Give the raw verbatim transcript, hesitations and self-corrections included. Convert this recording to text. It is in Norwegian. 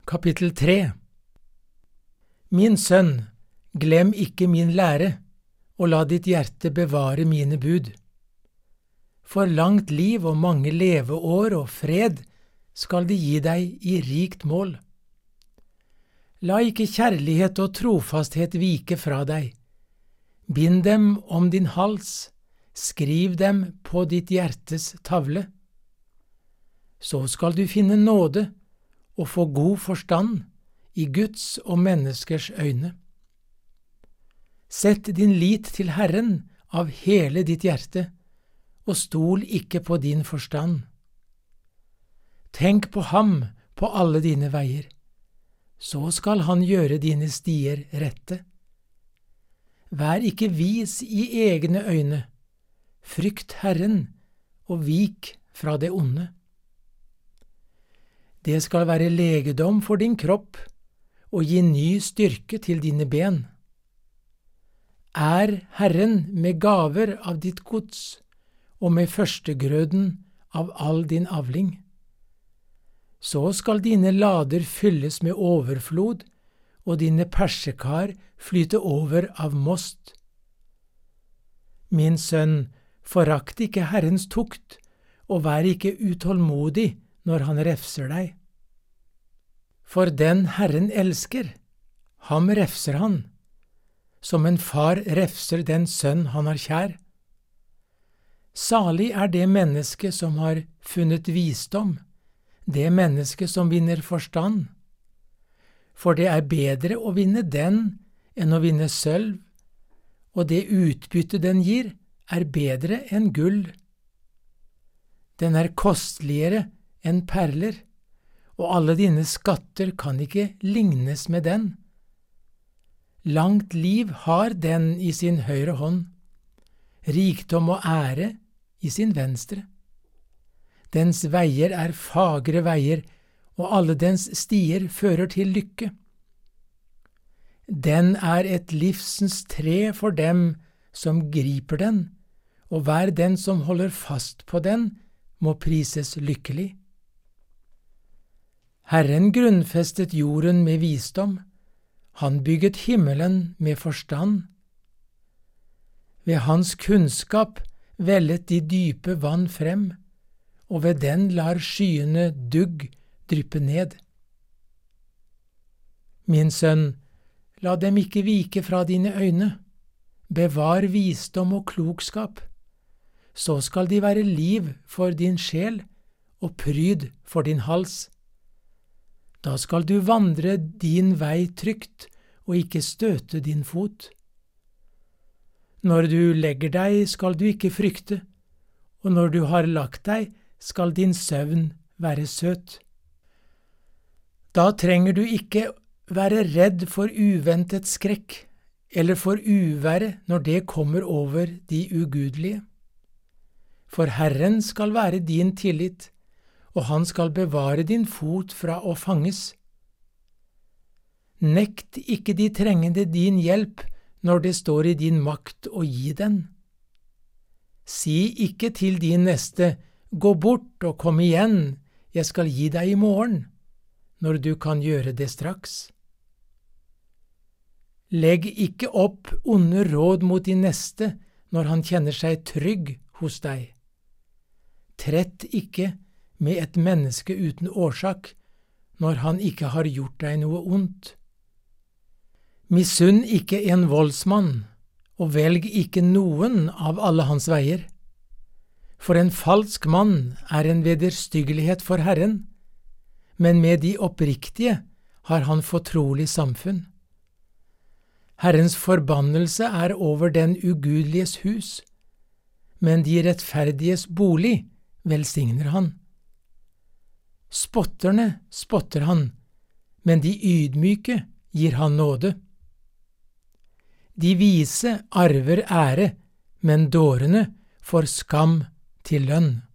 Kapittel tre. Min sønn, glem ikke min lære, og la ditt hjerte bevare mine bud. For langt liv og mange leveår og fred skal de gi deg i rikt mål. La ikke kjærlighet og trofasthet vike fra deg. Bind dem om din hals, skriv dem på ditt hjertes tavle. Så skal du finne nåde og få god forstand i Guds og menneskers øyne. Sett din lit til Herren av hele ditt hjerte, og stol ikke på din forstand. Tenk på ham på alle dine veier, så skal han gjøre dine stier rette. Vær ikke vis i egne øyne, frykt Herren og vik fra det onde. Det skal være legedom for din kropp og gi ny styrke til dine ben. Er Herren med gaver av ditt gods og med førstegrøden av all din avling. Så skal dine lader fylles med overflod, og dine persekar flyte over av most. Min sønn, forakt ikke Herrens tukt, og vær ikke utålmodig når han refser deg. For den Herren elsker, ham refser han, som en far refser den sønn han har kjær. Salig er det menneske som har funnet visdom, det menneske som vinner forstand. For det er bedre å vinne den enn å vinne sølv, og det utbytte den gir er bedre enn gull. Den er kostligere enn perler, og alle dine skatter kan ikke lignes med den. Langt liv har den i sin høyre hånd, rikdom og ære i sin venstre. Dens veier er fagre veier, og alle dens stier fører til lykke. Den er et livsens tre for dem som griper den, og hver den som holder fast på den, må prises lykkelig. Herren grunnfestet jorden med visdom, han bygget himmelen med forstand. Ved hans kunnskap vellet de dype vann frem, og ved den lar skyene dugg dryppe ned. Min sønn, la dem ikke vike fra dine øyne, bevar visdom og klokskap, så skal de være liv for din sjel og pryd for din hals. Da skal du vandre din vei trygt og ikke støte din fot. Når du legger deg, skal du ikke frykte, og når du har lagt deg, skal din søvn være søt. Da trenger du ikke være redd for uventet skrekk, eller for uvære når det kommer over de ugudelige. For Herren skal være din tillit, og han skal bevare din fot fra å fanges. Nekt ikke de trengende din hjelp når det står i din makt å gi den. Si ikke til din neste, gå bort og kom igjen, jeg skal gi deg i morgen, når du kan gjøre det straks. Legg ikke opp onde råd mot din neste når han kjenner seg trygg hos deg. Trett ikke med et menneske uten årsak, når han ikke har gjort deg noe ondt. Misunn ikke en voldsmann, og velg ikke noen av alle hans veier. For en falsk mann er en vederstyggelighet for Herren, men med de oppriktige har han fortrolig samfunn. Herrens forbannelse er over den ugudeliges hus, men de rettferdiges bolig velsigner han. Spotterne spotter han, men de ydmyke gir han nåde. De vise arver ære, men dårene får skam til lønn.